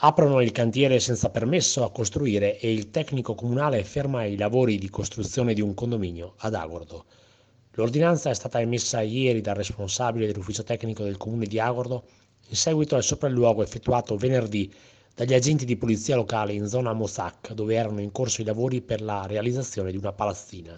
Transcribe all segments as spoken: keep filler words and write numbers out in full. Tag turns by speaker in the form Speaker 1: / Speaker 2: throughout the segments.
Speaker 1: Aprono il cantiere senza permesso a costruire e il tecnico comunale ferma i lavori di costruzione di un condominio ad Agordo. L'ordinanza è stata emessa ieri dal responsabile dell'ufficio tecnico del comune di Agordo in seguito al sopralluogo effettuato venerdì dagli agenti di polizia locale in zona Mossac, dove erano in corso i lavori per la realizzazione di una palazzina.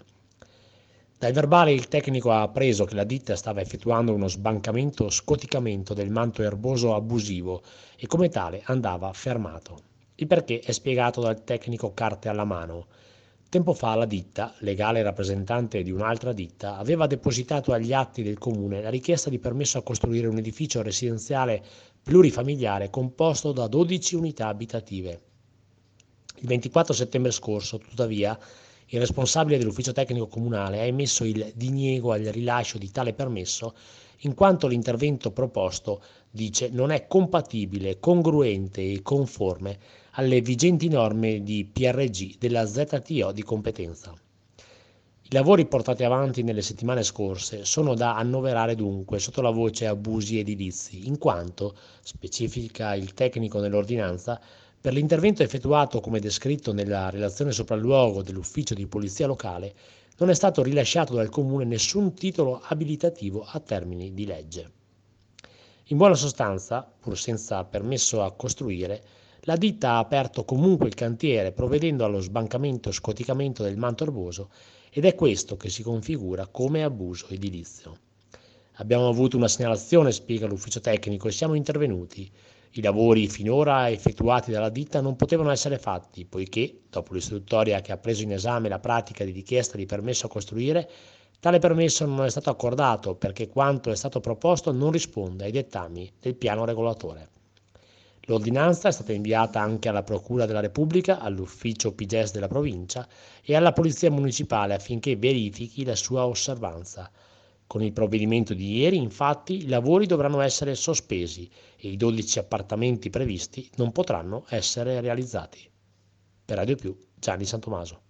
Speaker 1: Dal verbale il tecnico ha appreso che la ditta stava effettuando uno sbancamento-scoticamento del manto erboso abusivo e come tale andava fermato. Il perché è spiegato dal tecnico carte alla mano. Tempo fa la ditta, legale rappresentante di un'altra ditta, aveva depositato agli atti del comune la richiesta di permesso a costruire un edificio residenziale plurifamiliare composto da dodici unità abitative. Il ventiquattro settembre scorso, tuttavia, il responsabile dell'ufficio tecnico comunale ha emesso il diniego al rilascio di tale permesso in quanto l'intervento proposto, dice, non è compatibile, congruente e conforme alle vigenti norme di P R G della Z T O di competenza. I lavori portati avanti nelle settimane scorse sono da annoverare dunque sotto la voce abusi edilizi, in quanto, specifica il tecnico nell'ordinanza, per l'intervento effettuato come descritto nella relazione sopralluogo dell'ufficio di polizia locale, non è stato rilasciato dal comune nessun titolo abilitativo a termini di legge. In buona sostanza, pur senza permesso a costruire, la ditta ha aperto comunque il cantiere provvedendo allo sbancamento e scoticamento del manto erboso ed è questo che si configura come abuso edilizio. Abbiamo avuto una segnalazione, spiega l'ufficio tecnico, e siamo intervenuti. I lavori finora effettuati dalla ditta non potevano essere fatti, poiché, dopo l'istruttoria che ha preso in esame la pratica di richiesta di permesso a costruire, tale permesso non è stato accordato perché quanto è stato proposto non risponde ai dettami del piano regolatore. L'ordinanza è stata inviata anche alla Procura della Repubblica, all'ufficio P G E S della provincia e alla Polizia Municipale affinché verifichi la sua osservanza. Con il provvedimento di ieri, infatti, i lavori dovranno essere sospesi e i dodici appartamenti previsti non potranno essere realizzati. Per Radio Più, Gianni Santomaso.